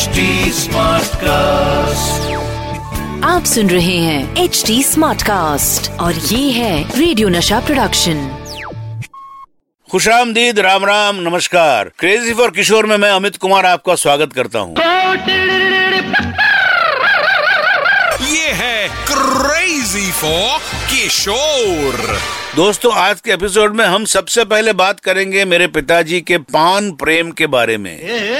HD Smartcast. आप सुन रहे हैं HD Smartcast और ये है रेडियो नशा प्रोडक्शन। खुशामदीद, राम राम, नमस्कार। क्रेजी फॉर किशोर में मैं अमित कुमार आपका स्वागत करता हूँ। ये है क्रेजी फॉर किशोर। दोस्तों, आज के एपिसोड में हम सबसे पहले बात करेंगे मेरे पिताजी के पान प्रेम के बारे में।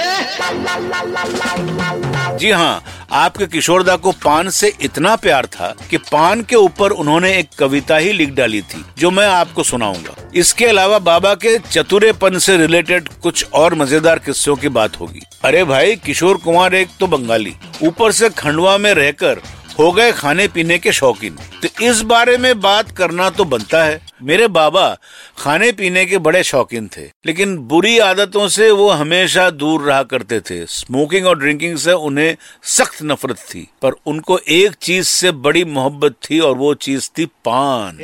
जी हाँ, आपके किशोरदा को पान से इतना प्यार था कि पान के ऊपर उन्होंने एक कविता ही लिख डाली थी, जो मैं आपको सुनाऊंगा। इसके अलावा बाबा के चतुरेपन से रिलेटेड कुछ और मजेदार किस्सों की बात होगी। अरे भाई, किशोर कुमार एक तो बंगाली, ऊपर से खंडवा में रहकर हो गए खाने पीने के शौकीन, तो इस बारे में बात करना तो बनता है। मेरे बाबा खाने पीने के बड़े शौकीन थे, लेकिन बुरी आदतों से वो हमेशा दूर रहा करते थे। स्मोकिंग और ड्रिंकिंग से उन्हें सख्त नफरत थी, पर उनको एक चीज से बड़ी मोहब्बत थी और वो चीज थी पान।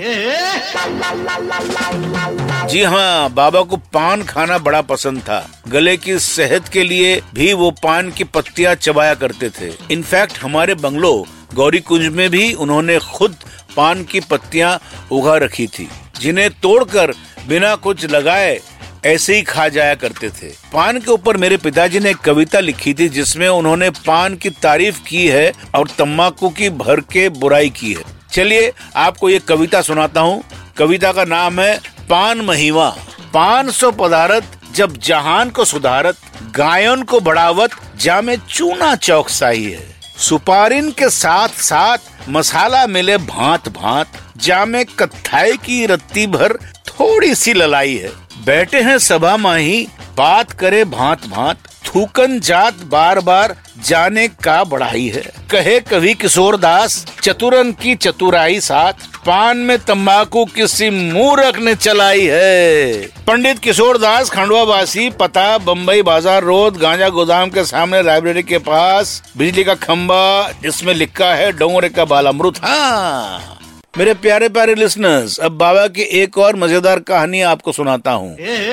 जी हाँ, बाबा को पान खाना बड़ा पसंद था। गले की सेहत के लिए भी वो पान की पत्तियां चबाया करते थे। इनफैक्ट हमारे बंगलो गौरी कुंज में भी उन्होंने खुद पान की पत्तियां उगा रखी थी, जिन्हें तोड़कर बिना कुछ लगाए ऐसे ही खा जाया करते थे। पान के ऊपर मेरे पिताजी ने एक कविता लिखी थी, जिसमें उन्होंने पान की तारीफ की है और तम्बाकू की भर के बुराई की है। चलिए आपको ये कविता सुनाता हूँ। कविता का नाम है पान महिमा। पान सो पदारत जब जहान को सुधारत, गायन को बढ़ावत, जामे चूना चौकसाई है। सुपारिन के साथ साथ मसाला मिले भांत भांत, जामे कत्थाई की रत्ती भर थोड़ी सी ललाई है। बैठे हैं सभा माही, बात करे भांत भांत, थूकन जात बार बार, जाने का बढ़ाई है। कहे कवि किशोर दास, चतुरन की चतुराई साथ, पान में तंबाकू किसी मूर्ख ने चलाई है। पंडित किशोर दास, खंडवा वासी, पता बम्बई बाजार रोड, गांजा गोदाम के सामने लाइब्रेरी के पास, बिजली का खंबा जिसमें लिखा है डोंगरे का बालामृत। हाँ मेरे प्यारे प्यारे लिसनर्स, अब बाबा की एक और मजेदार कहानी आपको सुनाता हूँ।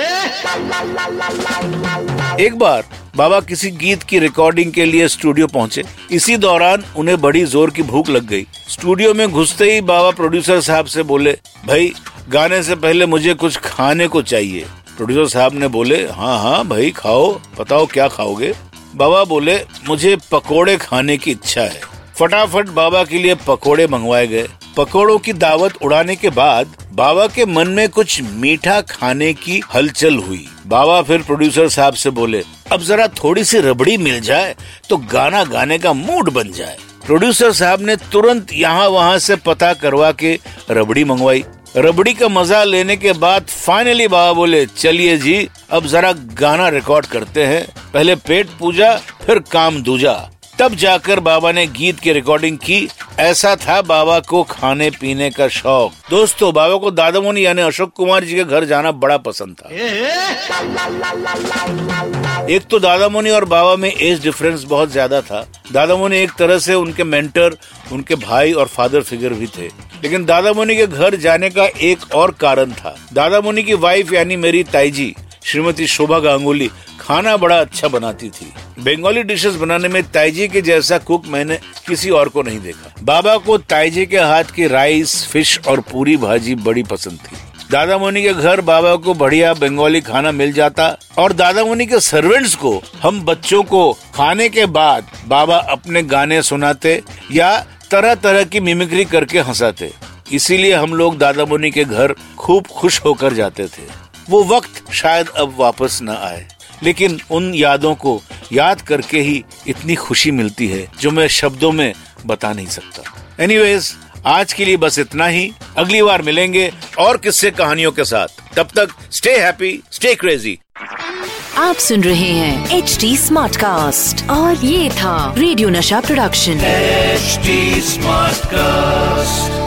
एक बार बाबा किसी गीत की रिकॉर्डिंग के लिए स्टूडियो पहुँचे। इसी दौरान उन्हें बड़ी जोर की भूख लग गई। स्टूडियो में घुसते ही बाबा प्रोड्यूसर साहब से बोले, भाई गाने से पहले मुझे कुछ खाने को चाहिए। प्रोड्यूसर साहब ने बोले, हाँ हाँ भाई खाओ, बताओ क्या खाओगे। बाबा बोले, मुझे पकोड़े खाने की इच्छा है। फटाफट बाबा के लिए पकोड़े मंगवाए गए। पकोड़ों की दावत उड़ाने के बाद बाबा के मन में कुछ मीठा खाने की हलचल हुई। बाबा फिर प्रोड्यूसर साहब से बोले, अब जरा थोड़ी सी रबड़ी मिल जाए तो गाना गाने का मूड बन जाए। प्रोड्यूसर साहब ने तुरंत यहाँ वहाँ से पता करवा के रबड़ी मंगवाई। रबड़ी का मजा लेने के बाद फाइनली बाबा बोले, चलिए जी अब जरा गाना रिकॉर्ड करते हैं, पहले पेट पूजा फिर काम दूजा। तब जाकर बाबा ने गीत की रिकॉर्डिंग की। ऐसा था बाबा को खाने पीने का शौक। दोस्तों, बाबा को दादामुनि यानी अशोक कुमार जी के घर जाना बड़ा पसंद था। एक तो दादामुनि और बाबा में एज डिफरेंस बहुत ज्यादा था। दादामुनि एक तरह से उनके मेंटर, उनके भाई और फादर फिगर भी थे। लेकिन दादामुनि के घर जाने का एक और कारण था। दादामुनि की वाइफ यानी मेरी ताईजी श्रीमती शोभा गांगुली खाना बड़ा अच्छा बनाती थी। बंगाली डिशेस बनाने में ताईजी के जैसा कुक मैंने किसी और को नहीं देखा। बाबा को ताईजी के हाथ की राइस, फिश और पूरी भाजी बड़ी पसंद थी। दादामुनि के घर बाबा को बढ़िया बंगाली खाना मिल जाता और दादामुनि के सर्वेंट्स को हम बच्चों को खाने के बाद बाबा अपने गाने सुनाते या तरह तरह की मिमिक्री करके हंसाते। इसीलिए हम लोग दादामुनि के घर खूब खुश होकर जाते थे। वो वक्त शायद अब वापस न आए, लेकिन उन यादों को याद करके ही इतनी खुशी मिलती है जो मैं शब्दों में बता नहीं सकता। एनीवेज, आज के लिए बस इतना ही। अगली बार मिलेंगे और किस्से कहानियों के साथ। तब तक स्टे हैप्पी, स्टे क्रेजी। आप सुन रहे हैं HD Smartcast और ये था रेडियो नशा प्रोडक्शन। HD Smartcast।